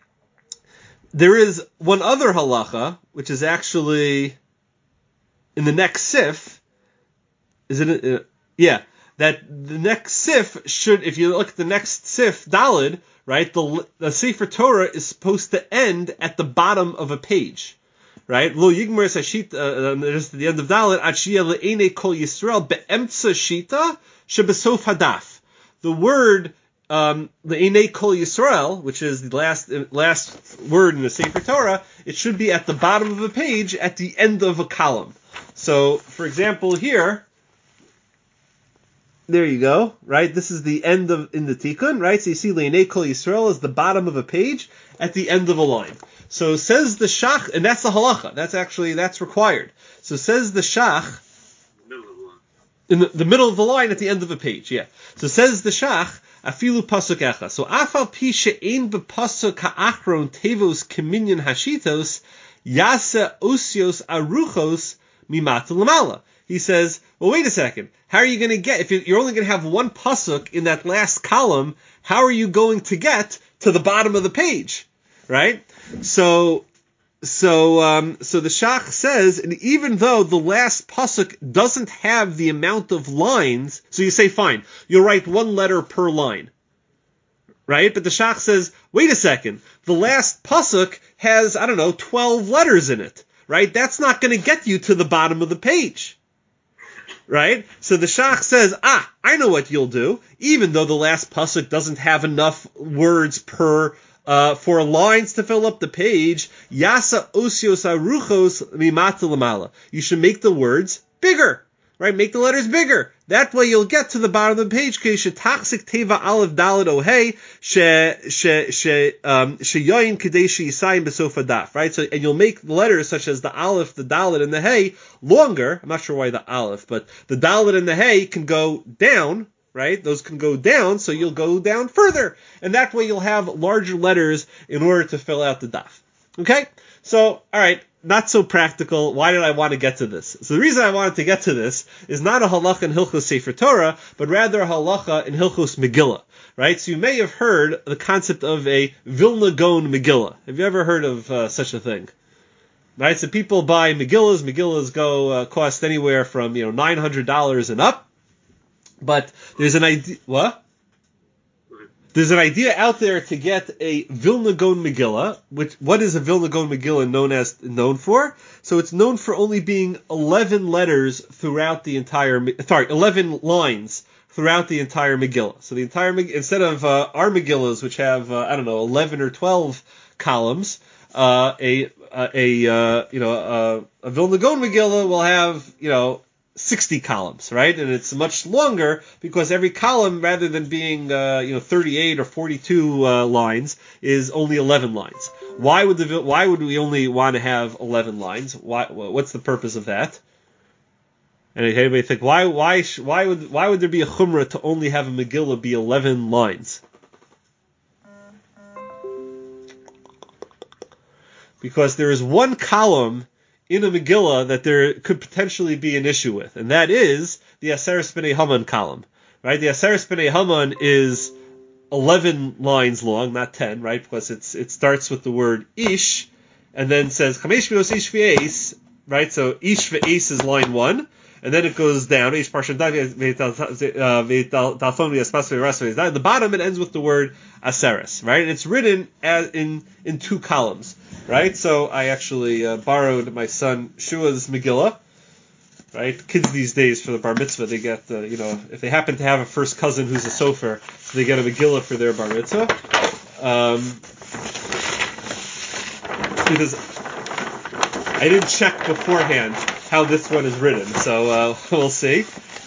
there is one other halacha, which is actually in the next sif. Is it? Uh, yeah, that the next sif should, if you look at the next sif, Dalid, right? The the Sefer Torah is supposed to end at the bottom of a page, right? Lo yigmer sashita. There's the end of Dalid. Achia le'ene kol Yisrael be'emtza shita shebesof hadaf. The word Um, the Einei Kol Yisrael, which is the last last word in the Sefer Torah, it should be at the bottom of a page, at the end of a column. So, for example, here, there you go, right? This is the end of in the Tikkun, right? So you see, Einei Kol Yisrael is the bottom of a page at the end of a line. So says the Shach, and that's the halacha. That's actually that's required. So says the Shach, in the, the middle of the line at the end of a page, yeah. So says the Shach. Afilu pasuk echa. So afal pi she'ein b'pasuk ha'achron tevos keminyan hashitos yasa osios aruchos mimata lamala. He says, well, wait a second. How are you going to get, if you're only going to have one pasuk in that last column, how are you going to get to the bottom of the page? Right? So, So, um, so the Shach says, and even though the last pasuk doesn't have the amount of lines, so you say, fine, you'll write one letter per line, right? But the Shach says, wait a second, the last pasuk has, I don't know, twelve letters in it, right? That's not going to get you to the bottom of the page, right? So the Shach says, ah, I know what you'll do, even though the last pasuk doesn't have enough words per Uh, for lines to fill up the page, yasa osios aruchos mimata lamala. You should make the words bigger, right? Make the letters bigger. That way you'll get to the bottom of the page. Taksik teva aleph daled ohei she she she um sheyoyin kadei sheyisayim besofa daf, right? So, and you'll make the letters such as the aleph, the daled, and the hey longer. I'm not sure why the aleph, but the daled and the hey can go down. Right? Those can go down, so you'll go down further. And that way you'll have larger letters in order to fill out the daf. Okay? So, alright, not so practical. Why did I want to get to this? So the reason I wanted to get to this is not a halacha in Hilchos Sefer Torah, but rather a halacha in Hilchos Megillah. Right? So you may have heard the concept of a Vilna Gaon Megillah. Have you ever heard of uh, such a thing? Right? So people buy Megillahs. Megillahs go, uh, cost anywhere from, you know, nine hundred dollars and up. But there's an idea, what? There's an idea out there to get a Vilna Gaon Megillah, which, what is a Vilna Gaon Megillah known as, known for? So it's known for only being eleven letters throughout the entire, sorry, eleven lines throughout the entire Megillah. So the entire, instead of, uh, our Megillahs, which have, uh, I don't know, eleven or twelve columns, uh, a, a, a uh, you know, a, a Vilna Gaon Megillah will have, you know, sixty columns, right? And it's much longer because every column, rather than being, uh, you know, thirty-eight or forty-two uh, lines, is only eleven lines. Why would the why would we only want to have eleven lines? Why? What's the purpose of that? And anybody think why why why would why would there be a chumrah to only have a Megillah be eleven lines? because there is one column in a Megillah that there could potentially be an issue with, and that is the Aseres B'nai Haman column, right? The Aseres B'nai Haman is eleven lines long, not ten, right? Because it's it starts with the word ish, and then says Chamesh Mios Ish V'Eis, right? So Ish V'Eis is line one, and then it goes down. Ish Parsha At the bottom, it ends with the word Aseres, right? And it's written as in in two columns, right? So I actually uh, borrowed my son Shua's Megillah. Right, kids these days for the bar mitzvah, they get, uh, you know, if they happen to have a first cousin who's a sofer, so they get a Megillah for their bar mitzvah. Um, because I didn't check beforehand how this one is written, so uh, we'll see.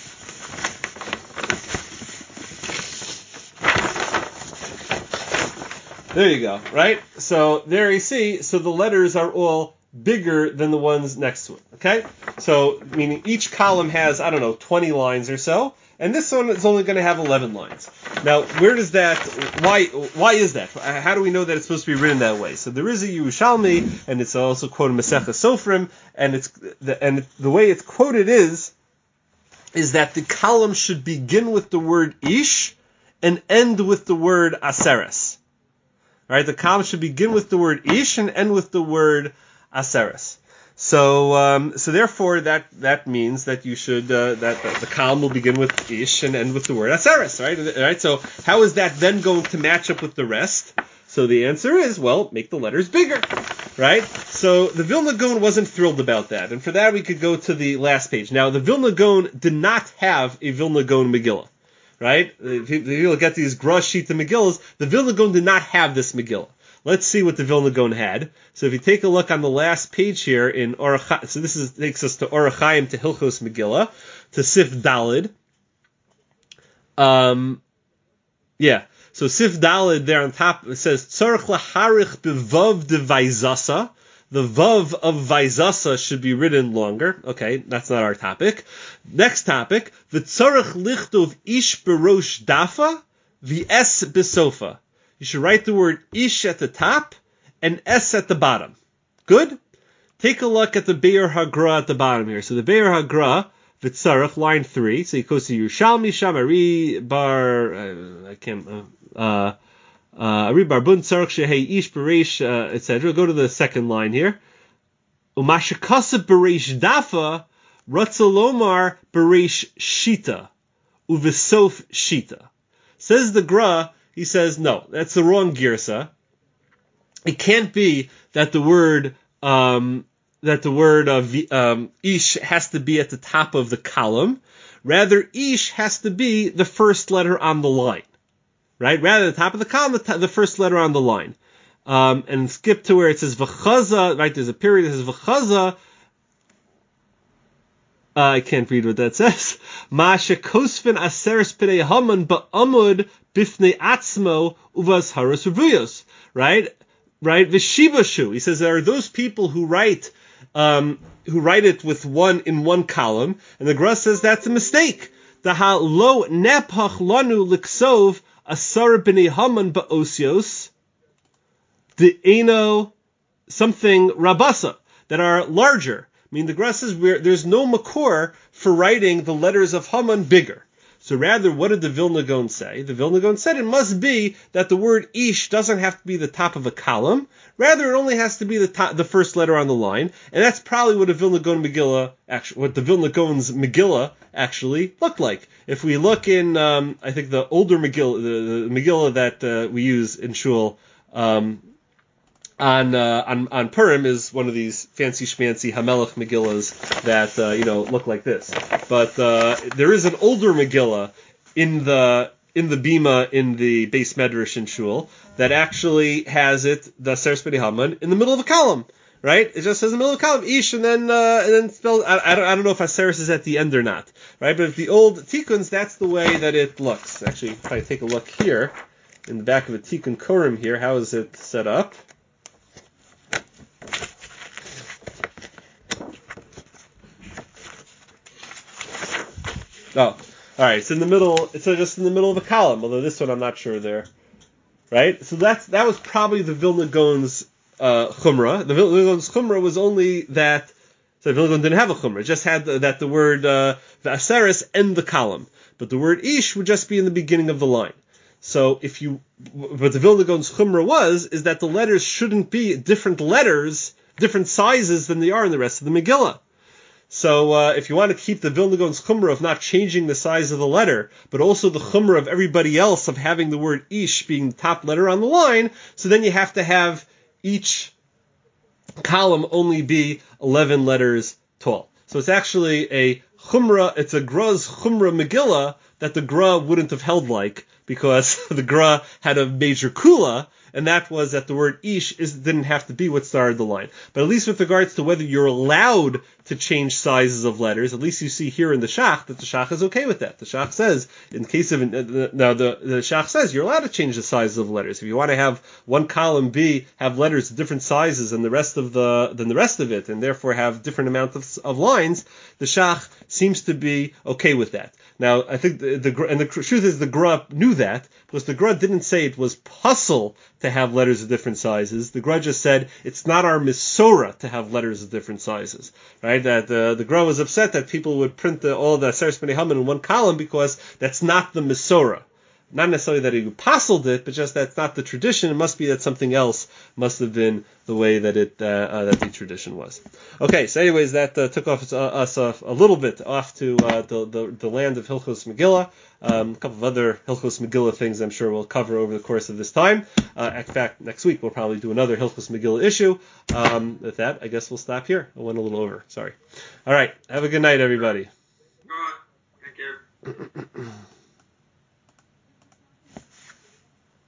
There you go, right? So there you see, so the letters are all bigger than the ones next to it, okay? So, meaning each column has, I don't know, twenty lines or so, and this one is only going to have eleven lines. Now, where does that, why why is that? How do we know that it's supposed to be written that way? So there is a Yerushalmi, and it's also quoted in Masechah Sofrim, and it's the, and the way it's quoted is, is that the column should begin with the word Ish and end with the word Aseres. Right? The column should begin with the word Ish and end with the word Aseres. So, um, so therefore, that that means that you should uh, that, that the column will begin with Ish and end with the word Aseres, right? Right. So, how is that then going to match up with the rest? So the answer is, well, make the letters bigger, right? So the Vilna Gaon wasn't thrilled about that, and for that we could go to the last page. Now, the Vilna Gaon did not have a Vilna Gaon Megillah, right? If you, if you look at these Gra Shita Megillas, the Vilna Gaon did not have this Megillah. Let's see what the Vilna Gaon had. So if you take a look on the last page here in Orach, so this is, takes us to Orach Chaim, to Hilchos Megillah, to Sif Dalid. Um, yeah. So Sif Dalid there on top, it says, Tzarech laharich bevav de vaizasa. The vav of vaizasa should be written longer. Okay, that's not our topic. Next topic, V'tzarech lichtov ish berosh dafa, v'es besofa. You should write the word ish at the top and s at the bottom. Good? Take a look at the Be'er Hagra at the bottom here. So the Be'er Hagra, V'tzarech, line three. So you go to Yerushalmi, Shamari, Bar, uh, I can't, uh, uh, Ari Bar Bun, Tzarech, Shehei, Ish, Beresh, uh, et cetera. Go to the second line here. Umashakasa Beresh Dafa, Ratzalomar Beresh Shita, Uvisof Shita. Says the Gra, he says, no, that's the wrong girsa. It can't be that the word um, that the word of um, ish has to be at the top of the column. Rather, ish has to be the first letter on the line, right? Rather, the top of the column, the, t- the first letter on the line. Um, and skip to where it says v'chaza, right? There's a period that says v'chaza. Uh, I can't read what that says. Ma'ashe kosfen aseres pidei haman ba'amud bifnei atzmo uvas haros revuyos. Right? Right? V'shivashu. He says there are those people who write, um, who write it with one, in one column, and the Gra says that's a mistake. Daha lo nepach lanu liksov asar b'nei haman ba'osios de'eno something rabasa, that are larger. I mean, the Gra says there's no makor for writing the letters of Haman bigger. So rather, what did the Vilna Gaon say? The Vilna Gaon said it must be that the word ish doesn't have to be the top of a column. Rather, it only has to be the top, the first letter on the line. And that's probably what a Vilna Gaon Megillah, actually, what the Vilna Gaon's Megillah actually looked like. If we look in, um, I think the older Megillah, the, the Megillah that uh, we use in Shul, um, On, uh, on on Purim is one of these fancy schmancy Hamelech Megillas that uh, you know look like this. But uh, there is an older Megillah in the in the Bima in the Beis Medrash in Shul that actually has it, the Aseres B'nai Haman, in the middle of a column. Right? It just says in the middle of the column ish and then uh, and then spelled. I, I don't I don't know if Aseres is at the end or not. Right? But if the old Tikkuns, that's the way that it looks. Actually, if I take a look here in the back of a Tikkun Korim here, how is it set up? Oh, all right. It's in the middle. It's just in the middle of a column. Although this one, I'm not sure there. Right. So that's that was probably the Vilna Gaon's uh, chumrah. The Vilna Gaon's chumrah was only that. So the Vilna Gaon didn't have a chumrah; it just had the, that the word uh, v'aseres end the column, but the word ish would just be in the beginning of the line. So if you, what the Vilna Gaon's chumrah was, is that the letters shouldn't be different letters, different sizes than they are in the rest of the Megillah. So uh, if you want to keep the Vilna Gaon's chumrah of not changing the size of the letter, but also the chumrah of everybody else of having the word ish being the top letter on the line, so then you have to have each column only be eleven letters tall. So it's actually a chumrah, it's a Gra's chumrah Megillah that the Gra wouldn't have held like, because the Gra had a major kula, and that was that the word ish is, didn't have to be what started the line. But at least with regards to whether you're allowed to change sizes of letters, at least you see here in the Shach that the Shach is okay with that. The Shach says, in case of, uh, now the, the Shach says you're allowed to change the sizes of letters. If you want to have one column B have letters of different sizes than the rest of the, than the rest of it, and therefore have different amounts of, of lines, the Shach seems to be okay with that. Now, I think the, the and the truth is the Gra knew that, because the Gra didn't say it was puzzle to have letters of different sizes. The Gra just said it's not our Misora to have letters of different sizes, right? That uh, the Gra was upset that people would print the, all the Aseres Bnei Haman in one column because that's not the Misora. Not necessarily that he puzzled it, but just that's not the tradition. It must be that something else must have been the way that it uh, uh, that the tradition was. Okay, so anyways, that uh, took off, uh, us off a little bit off to uh, the, the the land of Hilchos Megillah. Um, a couple of other Hilchos Megillah things I'm sure we'll cover over the course of this time. Uh, in fact, next week we'll probably do another Hilchos Megillah issue. Um, with that, I guess we'll stop here. I went a little over. Sorry. All right. Have a good night, everybody. Uh, thank you.